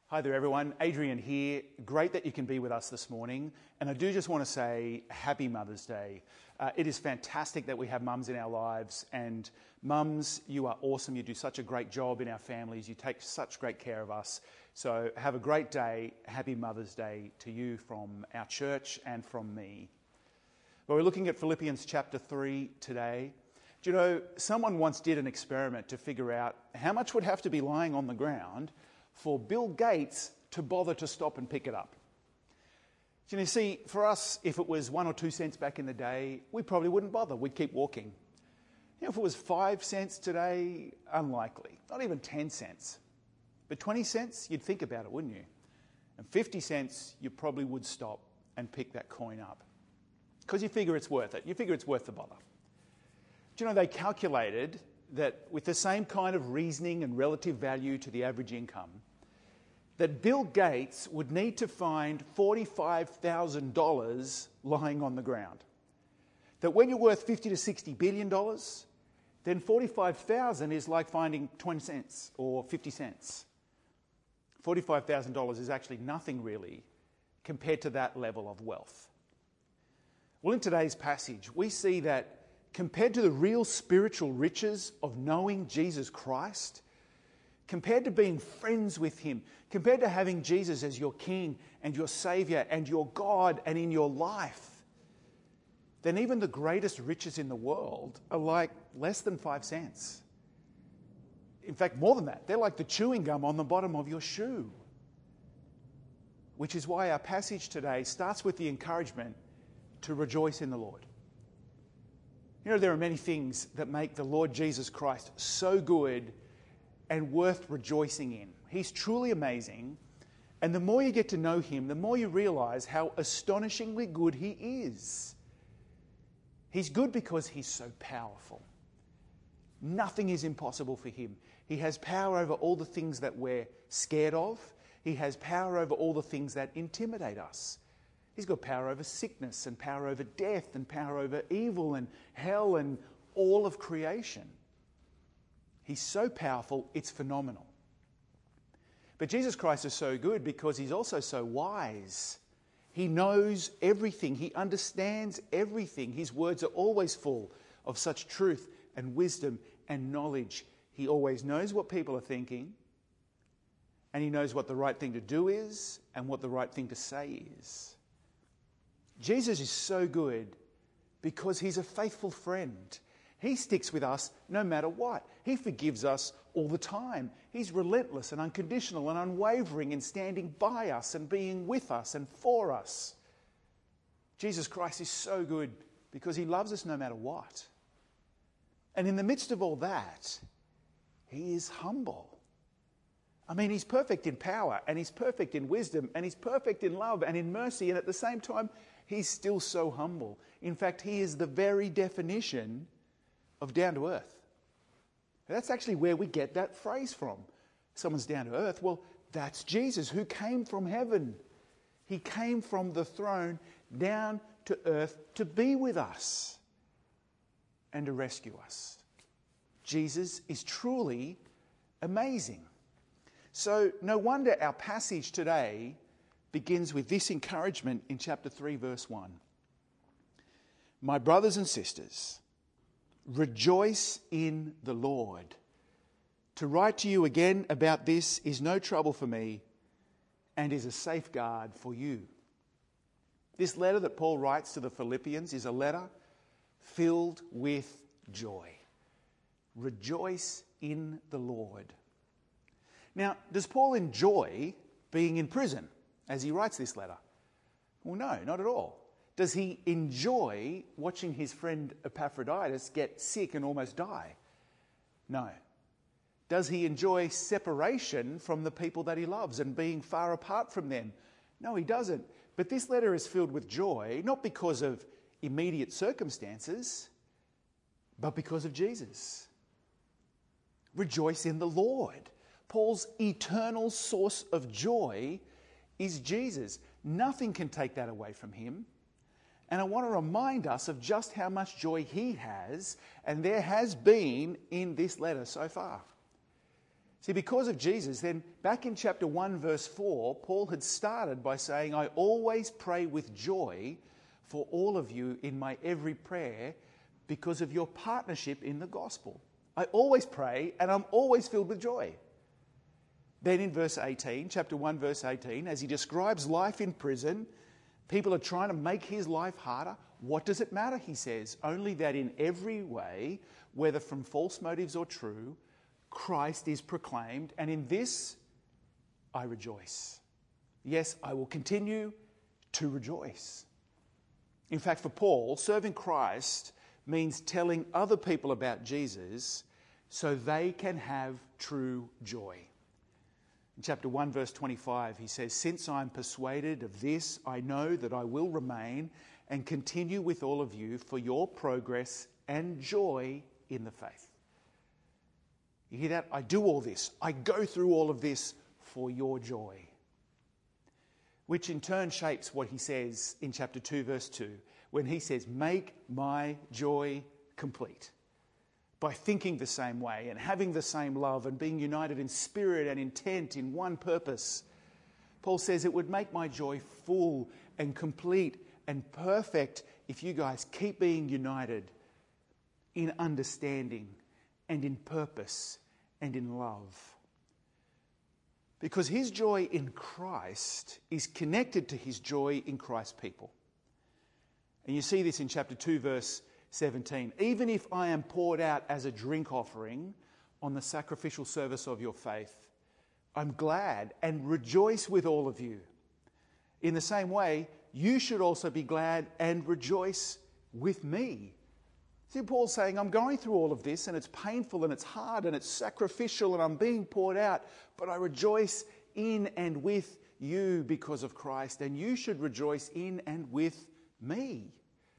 Hi there everyone, Adrian here. Great that you can be with us this morning. And I do just want to say Happy Mother's Day. It is fantastic that we have mums in our lives, and mums, you are awesome. You do such a great job in our families. You take such great care of us. So have a great day. Happy Mother's Day to you from our church and from me. Well, we're looking at Philippians chapter 3 today. Do you know, someone once did an experiment to figure out how much would have to be lying on the ground for Bill Gates to bother to stop and pick it up. So you see, for us, if it was 1 or 2 cents back in the day, we probably wouldn't bother. We'd keep walking. If it was 5 cents today, unlikely. Not even 10 cents. But 20 cents, you'd think about it, wouldn't you? And 50 cents, you probably would stop and pick that coin up. Because you figure it's worth it. You figure it's worth the bother. Do you know, they calculated that with the same kind of reasoning and relative value to the average income, that Bill Gates would need to find $45,000 lying on the ground. That when you're worth $50 to $60 billion, then $45,000 is like finding 20 cents or 50 cents. $45,000 is actually nothing really compared to that level of wealth. Well, in today's passage, we see that compared to the real spiritual riches of knowing Jesus Christ, compared to being friends with him, compared to having Jesus as your King and your Saviour and your God and in your life, then even the greatest riches in the world are like less than 5 cents. In fact, more than that. They're like the chewing gum on the bottom of your shoe. Which is why our passage today starts with the encouragement to rejoice in the Lord. You know, there are many things that make the Lord Jesus Christ so good and worth rejoicing in. He's truly amazing, and the more you get to know him, the more you realise how astonishingly good he is. He's good because he's so powerful. Nothing is impossible for him. He has power over all the things that we're scared of. He has power over all the things that intimidate us. He's got power over sickness and power over death and power over evil and hell and all of creation. He's so powerful, it's phenomenal. But Jesus Christ is so good because he's also so wise. He knows everything. He understands everything. His words are always full of such truth and wisdom and knowledge. He always knows what people are thinking, and he knows what the right thing to do is and what the right thing to say is. Jesus is so good because he's a faithful friend. He sticks with us no matter what. He forgives us all the time. He's relentless and unconditional and unwavering in standing by us and being with us and for us. Jesus Christ is so good because he loves us no matter what. And in the midst of all that, he is humble. I mean, he's perfect in power, and he's perfect in wisdom, and he's perfect in love and in mercy, and at the same time, he's still so humble. In fact, he is the very definition of down to earth. That's actually where we get that phrase from. Someone's down to earth. Well, that's Jesus, who came from heaven. He came from the throne down to earth to be with us and to rescue us. Jesus is truly amazing. So no wonder our passage today begins with this encouragement in chapter 3, verse 1. My brothers and sisters, rejoice in the Lord. To write to you again about this is no trouble for me and is a safeguard for you. This letter that Paul writes to the Philippians is a letter filled with joy. Rejoice in the Lord. Now, does Paul enjoy being in prison as he writes this letter? Well, no, not at all. Does he enjoy watching his friend Epaphroditus get sick and almost die? No. Does he enjoy separation from the people that he loves and being far apart from them? No, he doesn't. But this letter is filled with joy, not because of immediate circumstances, but because of Jesus. Rejoice in the Lord. Paul's eternal source of joy is Jesus. Nothing can take that away from him. And I want to remind us of just how much joy he has, and there has been in this letter so far. See, because of Jesus, then back in chapter 1, verse 4, Paul had started by saying, I always pray with joy for all of you in my every prayer because of your partnership in the gospel. I always pray and I'm always filled with joy. Then in verse 18, chapter 1, verse 18, as he describes life in prison, people are trying to make his life harder. What does it matter, he says? Only that in every way, whether from false motives or true, Christ is proclaimed, and in this I rejoice. Yes, I will continue to rejoice. In fact, for Paul, serving Christ means telling other people about Jesus so they can have true joy. In chapter 1, verse 25, he says, Since I am persuaded of this, I know that I will remain and continue with all of you for your progress and joy in the faith. You hear that? I do all this. I go through all of this for your joy. Which in turn shapes what he says in chapter 2, verse 2, when he says, Make my joy complete. By thinking the same way and having the same love and being united in spirit and intent in one purpose. Paul says it would make my joy full and complete and perfect if you guys keep being united in understanding and in purpose and in love. Because his joy in Christ is connected to his joy in Christ's people. And you see this in chapter 2, verse 17. Even if I am poured out as a drink offering on the sacrificial service of your faith, I'm glad and rejoice with all of you. In the same way, you should also be glad and rejoice with me. See, Paul's saying, I'm going through all of this and it's painful and it's hard and it's sacrificial and I'm being poured out, but I rejoice in and with you because of Christ, and you should rejoice in and with me.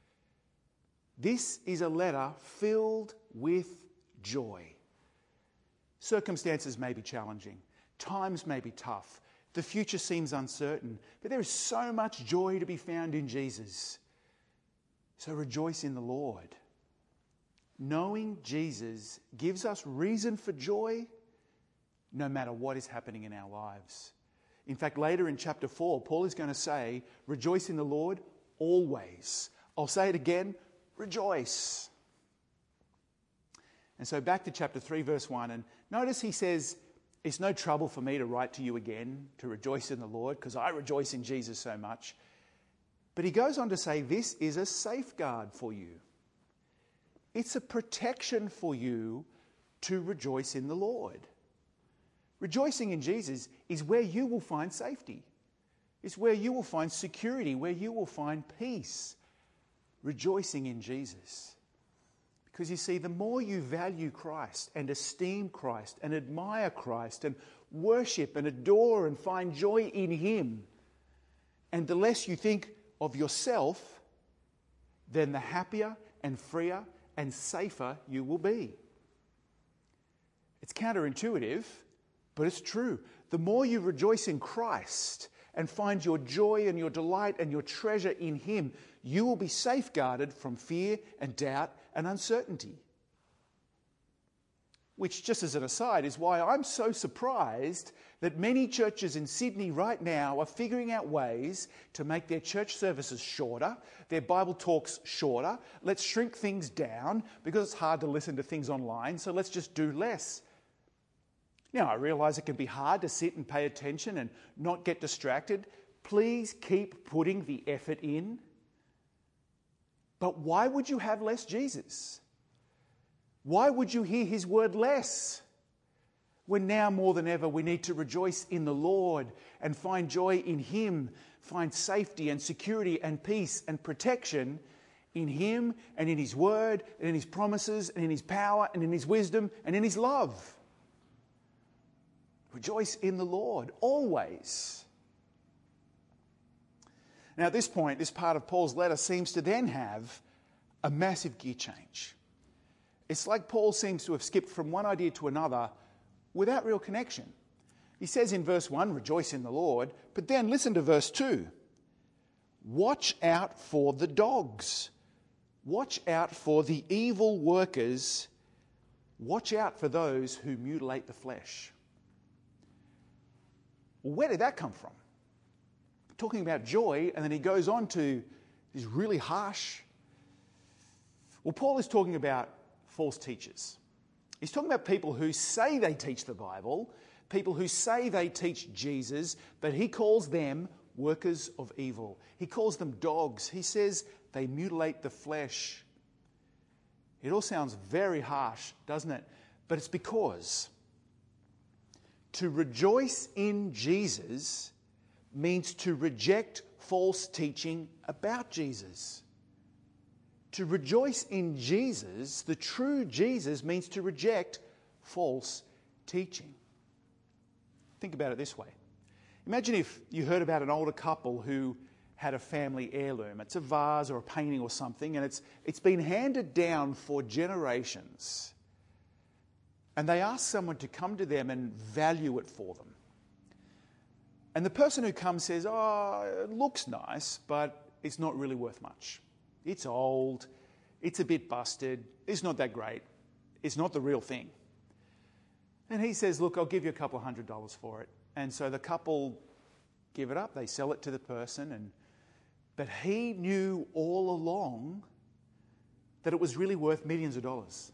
This is a letter filled with joy. Circumstances may be challenging. Times may be tough. The future seems uncertain. But there is so much joy to be found in Jesus. So rejoice in the Lord. Knowing Jesus gives us reason for joy no matter what is happening in our lives. In fact, later in chapter 4, Paul is going to say, rejoice in the Lord always. I'll say it again, rejoice. And so back to chapter 3, verse 1. And notice he says, it's no trouble for me to write to you again to rejoice in the Lord because I rejoice in Jesus so much. But he goes on to say, this is a safeguard for you. It's a protection for you to rejoice in the Lord. Rejoicing in Jesus is where you will find safety. It's where you will find security, where you will find peace. Rejoicing in Jesus. Because you see, the more you value Christ and esteem Christ and admire Christ and worship and adore and find joy in Him, and the less you think of yourself, then the happier and freer and safer you will be. It's counterintuitive, but it's true. The more you rejoice in Christ and find your joy and your delight and your treasure in Him, you will be safeguarded from fear and doubt and uncertainty. Which, just as an aside, is why I'm so surprised that many churches in Sydney right now are figuring out ways to make their church services shorter, their Bible talks shorter. Let's shrink things down because it's hard to listen to things online, so let's just do less. Now, I realise it can be hard to sit and pay attention and not get distracted. Please keep putting the effort in. But why would you have less Jesus? Why would you hear His word less? When now more than ever we need to rejoice in the Lord and find joy in Him, find safety and security and peace and protection in Him and in His word and in His promises and in His power and in His wisdom and in His love. Rejoice in the Lord always. Now at this point, this part of Paul's letter seems to then have a massive gear change. It's like Paul seems to have skipped from one idea to another without real connection. He says in verse 1, rejoice in the Lord, but then listen to verse 2. Watch out for the dogs. Watch out for the evil workers. Watch out for those who mutilate the flesh. Well, where did that come from? Talking about joy, and then he goes on to these really harsh. Well, Paul is talking about false teachers. He's talking about people who say they teach the Bible, people who say they teach Jesus, but he calls them workers of evil. He calls them dogs. He says they mutilate the flesh. It all sounds very harsh, doesn't it? But it's because to rejoice in Jesus means to reject false teaching about Jesus. To rejoice in Jesus, the true Jesus, means to reject false teaching. Think about it this way. Imagine if you heard about an older couple who had a family heirloom. It's a vase or a painting or something, and it's been handed down for generations. And they ask someone to come to them and value it for them. And the person who comes says, "Oh, it looks nice, but it's not really worth much. It's old, it's a bit busted, it's not that great, it's not the real thing." And he says, "Look, I'll give you a couple $100 for it." And so the couple give it up, they sell it to the person, but he knew all along that it was really worth millions of dollars.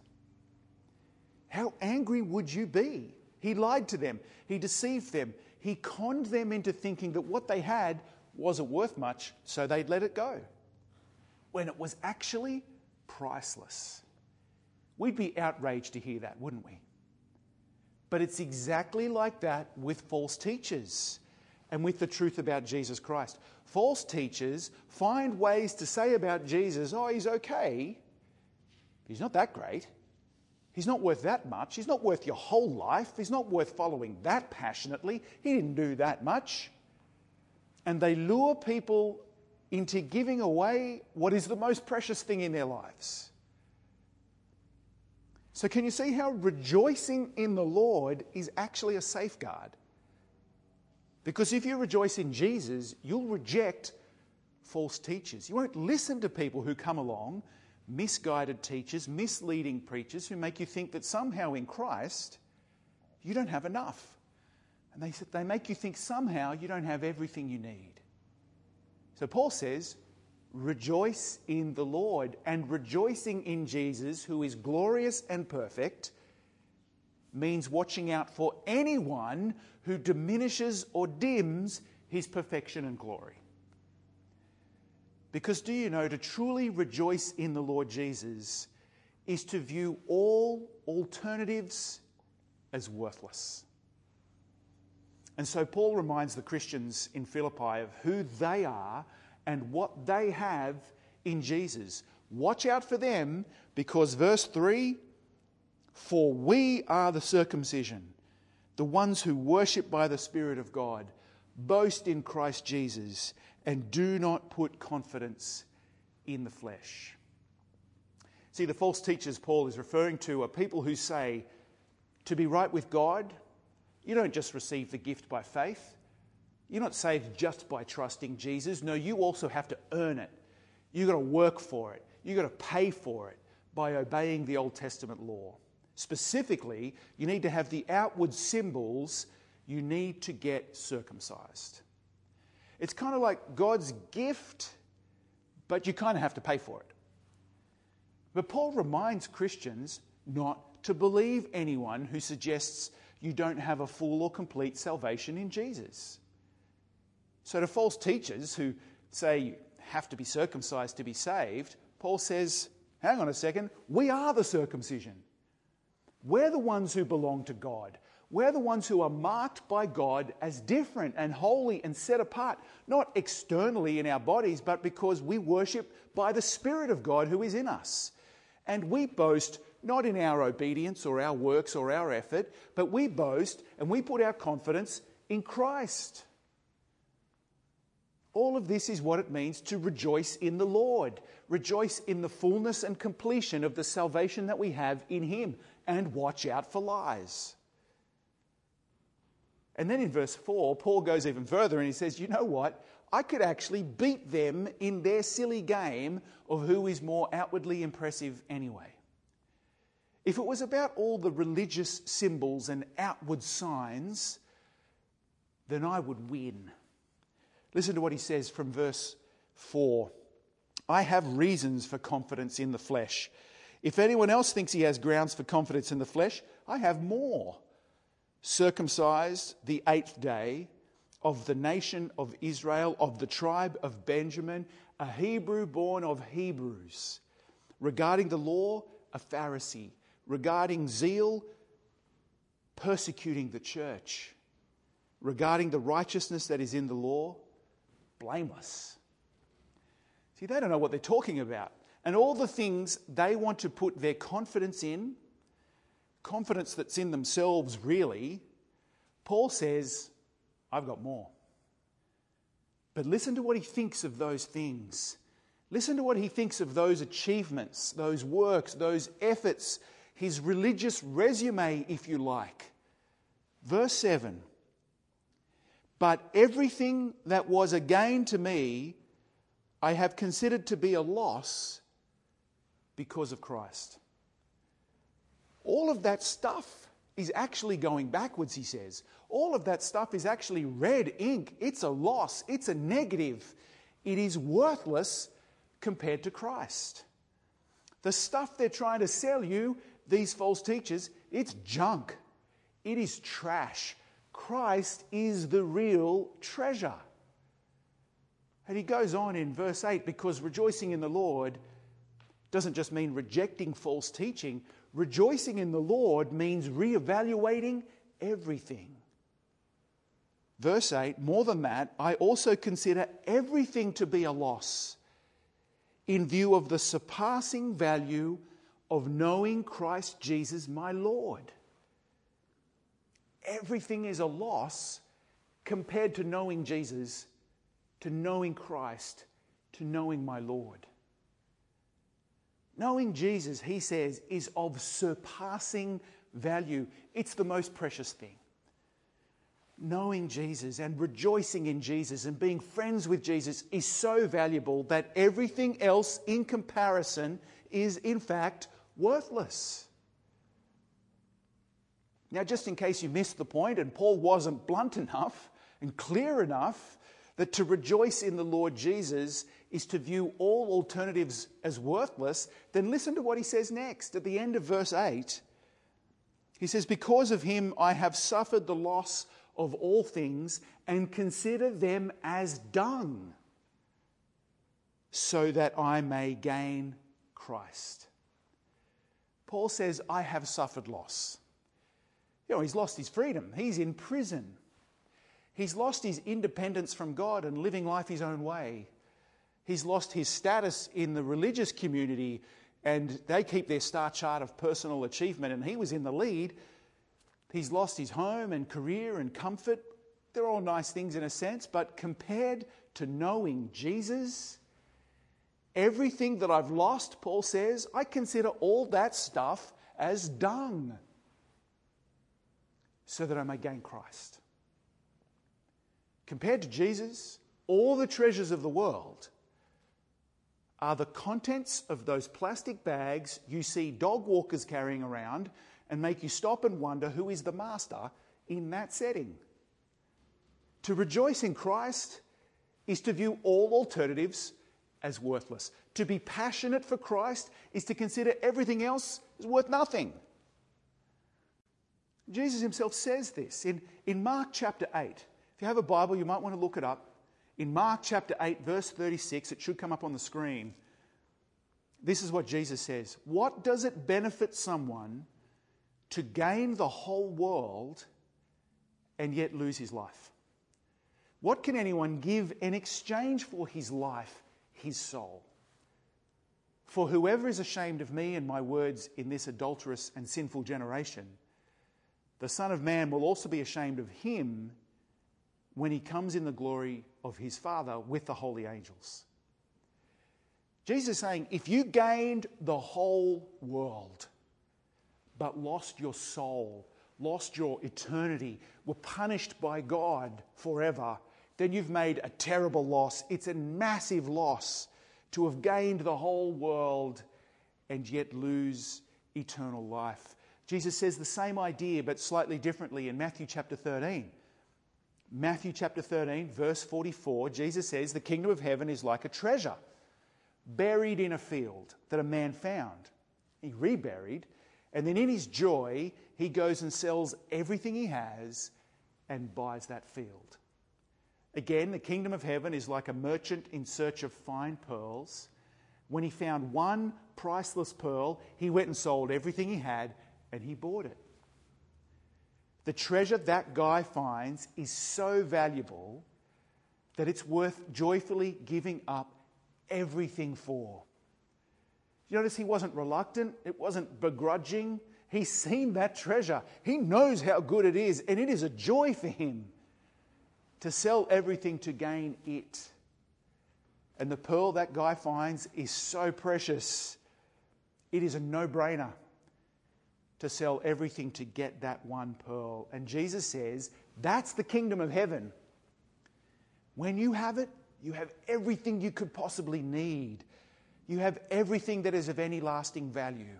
How angry would you be? He lied to them, he deceived them, he conned them into thinking that what they had wasn't worth much, so they'd let it go, when it was actually priceless. We'd be outraged to hear that, wouldn't we? But it's exactly like that with false teachers and with the truth about Jesus Christ. False teachers find ways to say about Jesus, "Oh, he's okay. He's not that great. He's not worth that much. He's not worth your whole life. He's not worth following that passionately. He didn't do that much." And they lure people into giving away what is the most precious thing in their lives. So can you see how rejoicing in the Lord is actually a safeguard? Because if you rejoice in Jesus, you'll reject false teachers. You won't listen to people who come along, misguided teachers, misleading preachers who make you think that somehow in Christ you don't have enough. And they make you think somehow you don't have everything you need. So Paul says, rejoice in the Lord. And rejoicing in Jesus, who is glorious and perfect, means watching out for anyone who diminishes or dims his perfection and glory. Because do you know, to truly rejoice in the Lord Jesus is to view all alternatives as worthless. And so Paul reminds the Christians in Philippi of who they are and what they have in Jesus. Watch out for them, because verse 3, "For we are the circumcision, the ones who worship by the Spirit of God, boast in Christ Jesus, and do not put confidence in the flesh." See, the false teachers Paul is referring to are people who say, to be right with God, you don't just receive the gift by faith. You're not saved just by trusting Jesus. No, you also have to earn it. You've got to work for it. You've got to pay for it by obeying the Old Testament law. Specifically, you need to have the outward symbols. You need to get circumcised. It's kind of like God's gift, but you kind of have to pay for it. But Paul reminds Christians not to believe anyone who suggests you don't have a full or complete salvation in Jesus. So to false teachers who say you have to be circumcised to be saved, Paul says, hang on a second, we are the circumcision. We're the ones who belong to God. We're the ones who are marked by God as different and holy and set apart, not externally in our bodies, but because we worship by the Spirit of God who is in us. And we boast not in our obedience or our works or our effort, but we boast and we put our confidence in Christ. All of this is what it means to rejoice in the Lord. Rejoice in the fullness and completion of the salvation that we have in Him, and watch out for lies. And then in verse 4, Paul goes even further and he says, you know what? I could actually beat them in their silly game of who is more outwardly impressive anyway. If it was about all the religious symbols and outward signs, then I would win. Listen to what he says from verse 4. I have reasons for confidence in the flesh. If anyone else thinks he has grounds for confidence in the flesh, I have more. Circumcised the 8th day, of the nation of Israel, of the tribe of Benjamin, a Hebrew born of Hebrews. Regarding the law, a Pharisee. Regarding zeal, persecuting the church. Regarding the righteousness that is in the law, blameless. See, they don't know what they're talking about. And all the things they want to put their confidence in, confidence that's in themselves really, Paul says, I've got more. But listen to what he thinks of those things. Listen to what he thinks of those achievements, those works, those efforts, his religious resume, if you like. Verse 7. But everything that was a gain to me, I have considered to be a loss because of Christ. All of that stuff is actually going backwards, he says. All of that stuff is actually red ink. It's a loss. It's a negative. It is worthless compared to Christ. The stuff they're trying to sell you, these false teachers, it's junk. It is trash. Christ is the real treasure. And he goes on in verse 8, because rejoicing in the Lord doesn't just mean rejecting false teaching. Rejoicing in the Lord means reevaluating everything. Verse 8, more than that, I also consider everything to be a loss in view of the surpassing value of knowing Christ Jesus my Lord. Everything is a loss compared to knowing Jesus, to knowing Christ, to knowing my Lord. Knowing Jesus, he says, is of surpassing value. It's the most precious thing. Knowing Jesus and rejoicing in Jesus and being friends with Jesus is so valuable that everything else in comparison is in fact worthless. Now, just in case you missed the point and Paul wasn't blunt enough and clear enough that to rejoice in the Lord Jesus is to view all alternatives as worthless, then listen to what he says next at the end of verse 8. He says, because of him I have suffered the loss of all things and consider them as dung, so that I may gain Christ. Paul says, I have suffered loss. You know, he's lost his freedom. He's in prison. He's lost his independence from God and living life his own way. He's lost his status in the religious community, and they keep their star chart of personal achievement, and he was in the lead. He's lost his home and career and comfort. They're all nice things in a sense, but compared to knowing Jesus, everything that I've lost, Paul says, I consider all that stuff as dung, so that I may gain Christ. Compared to Jesus, all the treasures of the world are the contents of those plastic bags you see dog walkers carrying around and make you stop and wonder who is the master in that setting. To rejoice in Christ is to view all alternatives as worthless. To be passionate for Christ is to consider everything else as worth nothing. Jesus himself says this in Mark chapter 8. If you have a Bible, you might want to look it up. In Mark chapter 8, verse 36, it should come up on the screen. This is what Jesus says. What does it benefit someone to gain the whole world and yet lose his life? What can anyone give in exchange for his life, his soul? For whoever is ashamed of me and my words in this adulterous and sinful generation, the Son of Man will also be ashamed of him when he comes in the glory of his Father with the holy angels. Jesus is saying, if you gained the whole world, but lost your soul, lost your eternity, were punished by God forever, then you've made a terrible loss. It's a massive loss to have gained the whole world and yet lose eternal life. Jesus says the same idea, but slightly differently in Matthew chapter 13. Matthew chapter 13, verse 44, Jesus says, the kingdom of heaven is like a treasure buried in a field that a man found. He reburied, and then in his joy, he goes and sells everything he has and buys that field. Again, the kingdom of heaven is like a merchant in search of fine pearls. When he found one priceless pearl, he went and sold everything he had and he bought it. The treasure that guy finds is so valuable that it's worth joyfully giving up everything for. You notice he wasn't reluctant, it wasn't begrudging. He's seen that treasure. He knows how good it is, and it is a joy for him to sell everything to gain it. And the pearl that guy finds is so precious. It is a no-brainer to sell everything to get that one pearl. And Jesus says, that's the kingdom of heaven. When you have it, you have everything you could possibly need. You have everything that is of any lasting value.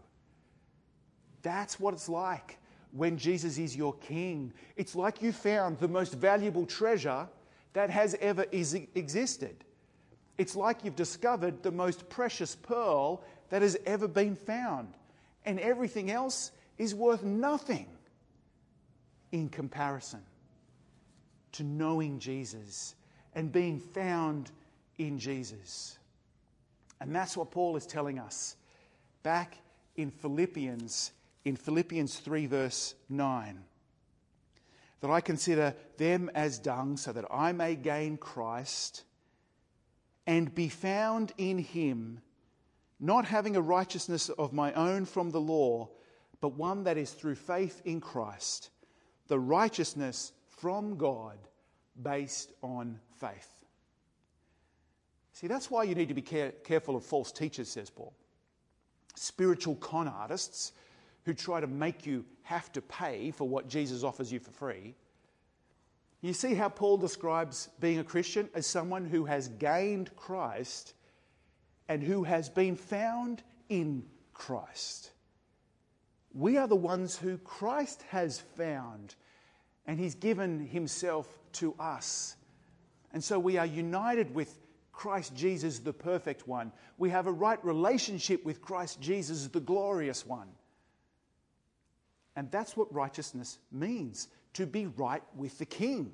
That's what it's like when Jesus is your king. It's like you found the most valuable treasure that has ever existed. It's like you've discovered the most precious pearl that has ever been found. And everything else is worth nothing in comparison to knowing Jesus and being found in Jesus. And that's what Paul is telling us back in Philippians 3 verse 9. That I consider them as dung so that I may gain Christ and be found in him, not having a righteousness of my own from the law, but one that is through faith in Christ, the righteousness from God based on faith. See, that's why you need to be careful of false teachers, says Paul. Spiritual con artists who try to make you have to pay for what Jesus offers you for free. You see how Paul describes being a Christian as someone who has gained Christ and who has been found in Christ. We are the ones who Christ has found, and he's given himself to us. And so we are united with Christ Jesus, the perfect one. We have a right relationship with Christ Jesus, the glorious one. And that's what righteousness means, to be right with the King.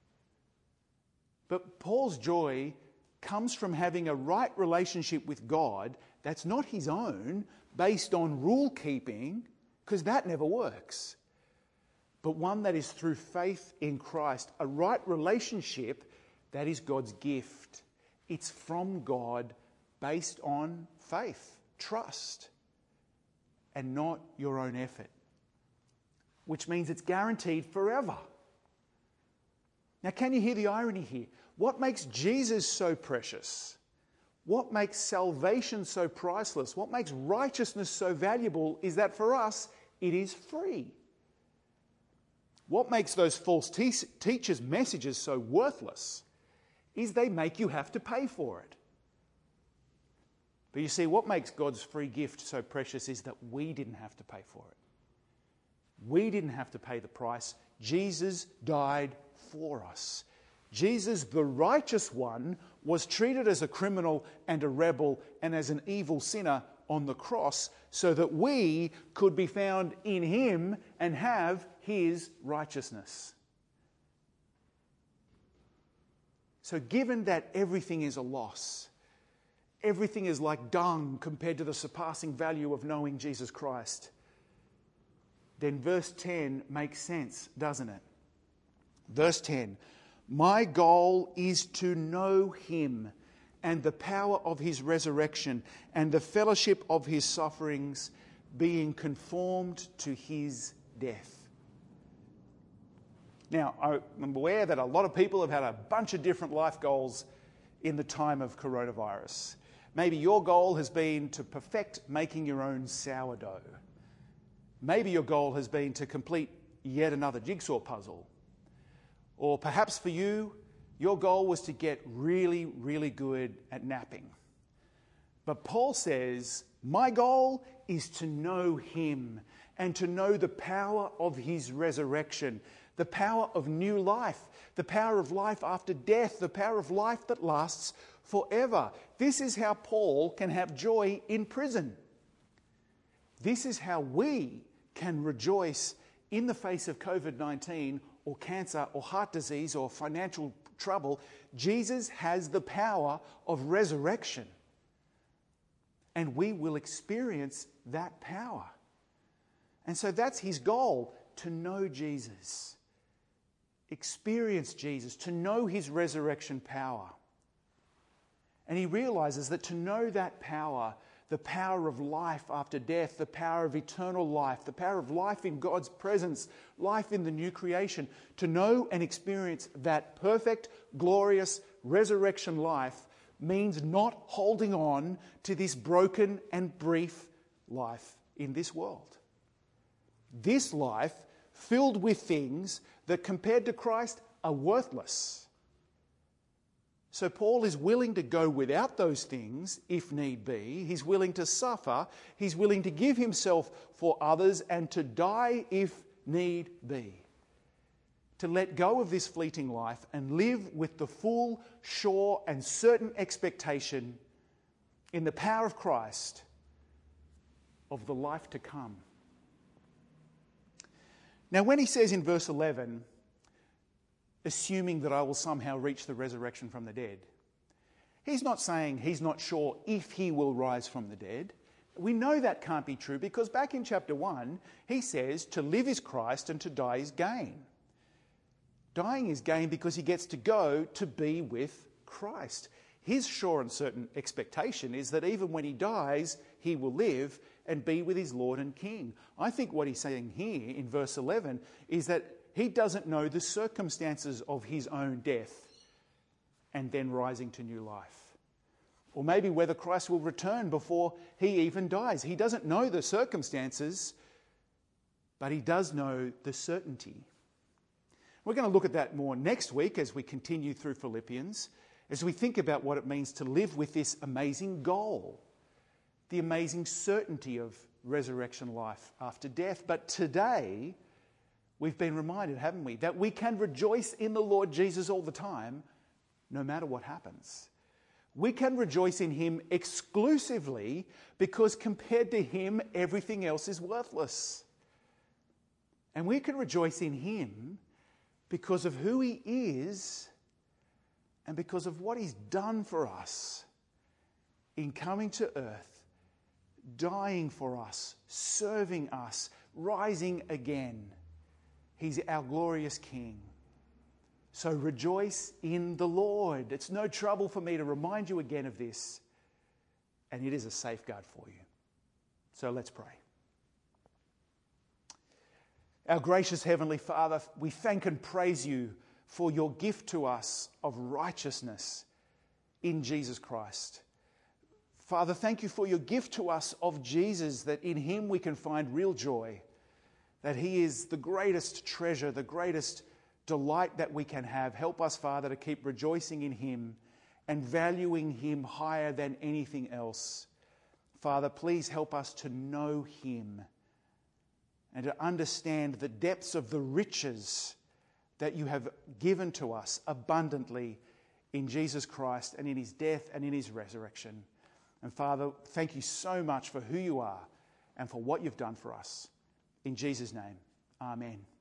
But Paul's joy comes from having a right relationship with God that's not his own, based on rule keeping, because that never works. But one that is through faith in Christ, a right relationship that is God's gift. It's from God based on faith, trust, and not your own effort. Which means it's guaranteed forever. Now, can you hear the irony here? What makes Jesus so precious? What makes salvation so priceless? What makes righteousness so valuable is that for us, it is free. What makes those false teachers' messages so worthless is they make you have to pay for it. But you see, what makes God's free gift so precious is that we didn't have to pay for it. We didn't have to pay the price. Jesus died for us. Jesus, the righteous one, was treated as a criminal and a rebel and as an evil sinner on the cross so that we could be found in him and have his righteousness. So given that everything is a loss, everything is like dung compared to the surpassing value of knowing Jesus Christ, then verse 10 makes sense, doesn't it? Verse 10, my goal is to know him and the power of his resurrection and the fellowship of his sufferings, being conformed to his death. Now, I'm aware that a lot of people have had a bunch of different life goals in the time of coronavirus. Maybe your goal has been to perfect making your own sourdough. Maybe your goal has been to complete yet another jigsaw puzzle. Or perhaps for you, your goal was to get really, really good at napping. But Paul says, my goal is to know him and to know the power of his resurrection, the power of new life, the power of life after death, the power of life that lasts forever. This is how Paul can have joy in prison. This is how we can rejoice in the face of COVID-19 or cancer or heart disease or financial trouble. Jesus has the power of resurrection, and we will experience that power. And so that's his goal, to know Jesus, experience Jesus, to know his resurrection power. And he realizes that to know that power, the power of life after death, the power of eternal life, the power of life in God's presence, life in the new creation, to know and experience that perfect, glorious resurrection life means not holding on to this broken and brief life in this world. This life filled with things that compared to Christ are worthless. So Paul is willing to go without those things if need be. He's willing to suffer. He's willing to give himself for others and to die if need be. To let go of this fleeting life and live with the full, sure and certain expectation in the power of Christ of the life to come. Now when he says in verse 11, assuming that I will somehow reach the resurrection from the dead, he's not saying he's not sure if he will rise from the dead. We know that can't be true because back in chapter 1, he says to live is Christ and to die is gain. Dying is gain because he gets to go to be with Christ. His sure and certain expectation is that even when he dies, he will live and be with his Lord and King. I think what he's saying here in verse 11 is that he doesn't know the circumstances of his own death and then rising to new life. Or maybe whether Christ will return before he even dies. He doesn't know the circumstances, but he does know the certainty. We're going to look at that more next week as we continue through Philippians, as we think about what it means to live with this amazing goal, the amazing certainty of resurrection life after death. But today, we've been reminded, haven't we, that we can rejoice in the Lord Jesus all the time, no matter what happens. We can rejoice in him exclusively because compared to him, everything else is worthless. And we can rejoice in him because of who he is and because of what he's done for us in coming to earth, dying for us, serving us, rising again. He's our glorious King. So rejoice in the Lord. It's no trouble for me to remind you again of this, and it is a safeguard for you. So let's pray. Our gracious Heavenly Father, we thank and praise you for your gift to us of righteousness in Jesus Christ. Father, thank you for your gift to us of Jesus, that in him we can find real joy, that he is the greatest treasure, the greatest delight that we can have. Help us, Father, to keep rejoicing in him and valuing him higher than anything else. Father, please help us to know him and to understand the depths of the riches that you have given to us abundantly in Jesus Christ and in his death and in his resurrection. And Father, thank you so much for who you are and for what you've done for us. In Jesus' name, amen.